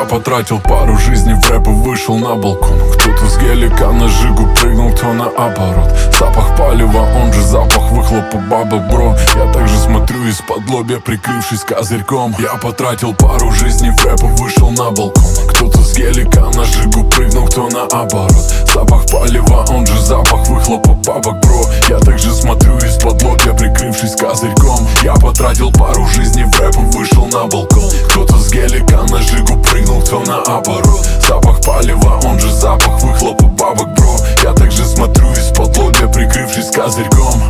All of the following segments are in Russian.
Я потратил пару жизней в рэп и вышел на балкон. Кто-то с гелика на жигу прыгнул, кто наоборот. Запах палева, он же запах выхлопа бабок, бро. Я также смотрю из-под лобья, прикрывшись козырьком. Я потратил пару жизней в рэп и вышел на балкон. Кто-то с гелика на жигу прыгнул, кто наоборот. Запах палева, он же запах выхлопа бабок, бро. Я также смотрю из-под лобья, прикрывшись козырьком. Я потратил пару жизней в рэп и вышел на балкон. Кто-то с гелика на жигу прыгнул, кто наоборот. Запах палева, он же запах выхлопа бабок, бро. Я также смотрю из-под лобья, прикрывшись козырьком.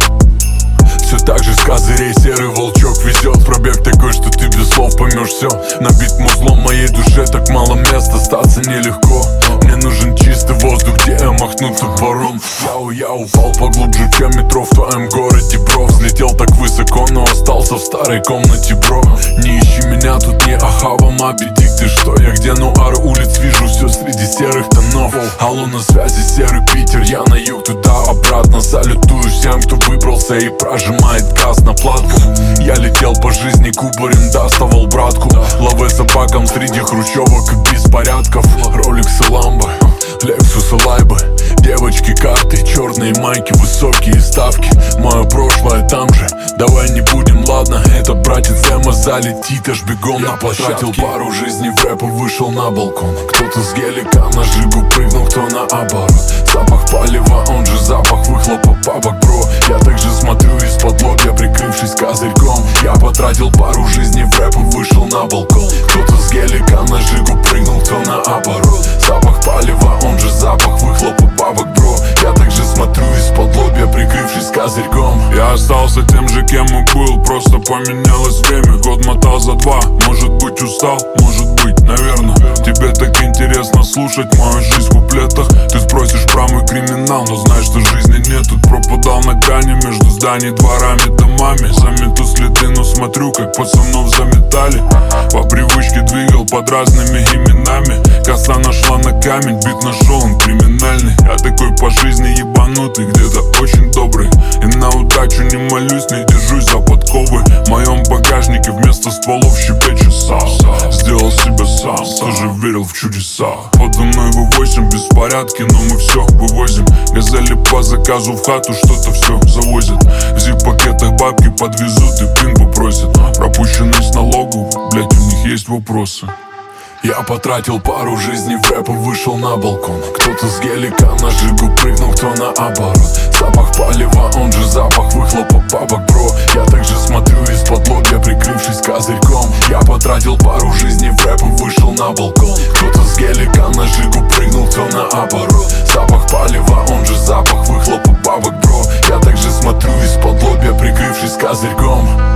Все так же с козырей серый волчок везет. Пробег такой, что ты без слов поймешь все. Набит музлом моей душе, так мало места, остаться нелегко. Мне нужен чистый воздух, где я махну топором. Я упал поглубже, чем метро в твоем городе, бро. Взлетел так высоко, но остался в старой комнате, бро. Не ищи меня, тут не Ахава, Моби Дик. Ты что, я где? Нуар улиц вижу все среди серых тонов. Алло, на связи серый Питер, я на юг, туда-обратно. Салютую всем, кто выбрался и прожимает газ на платку. Я летел по жизни, кубарем доставал братку. Лаве собакам среди хрущевок и беспорядков. Роликсы, ламбы, Лексусы, лайбы, девочки, карты, черные майки, высокие ставки. Мое прошлое там же, давай не будем, ладно. Это братец Эма залетит аж бегом. Я потратил пару жизней в рэп и вышел на балкон. Кто-то с гелика на жигу прыгнул, кто наоборот. Запах палева, он же запах выхлопа бабок, бро. Я также смотрю из-под лобья, прикрывшись козырьком. Я потратил пару жизней в рэп и вышел на балкон. Кто-то с гелика на жигу прыгнул, кто наоборот. Запах палева, он же запах выхлопа бабок, бро. Я также смотрю из-под лобья, прикрывшись козырьком. Я остался тем же, кем и был, просто поменялось время. Год мотал за 2, может быть устал, может быть, наверное. Тебе так интересно слушать мою жизнь в куплетах. Ты спросишь про мой криминал, но знаешь, что жизни нет. Тут пропадал на грани между зданий, дворами, домами. Замету следы, но смотрю, как пацанов заметали. По привычке двигал под разными именами. Коса нашла на камень, бит нашел, он криминальный. Я такой по жизни ебанутый, где-то очень добрый. И на удачу не молюсь, не держусь за подковы. В моем багажнике вместо стволов щебечет сал. Сделал себя сам, тоже верил в чудеса. Подо мной V8 беспорядки, но мы все вывозим. Газели по заказу в хату что-то все завозят. В зип-пакетах бабки подвезут и пин попросят. Пропущенность налогов, блять, у них есть вопросы. Я потратил пару жизней в рэп и вышел на балкон. Кто-то с гелика на жигу прыгнул, кто наоборот. Запах палева, он же запах выхлопа бабок, бро. Я также смотрю из-под лобья, прикрывшись козырьком. Я потратил пару жизней в рэп и вышел на балкон. Кто-то с гелика на жигу прыгнул, кто наоборот. Запах палева, он же запах выхлопа бабок, бро. Я также смотрю из-под лобья, прикрывшись козырьком.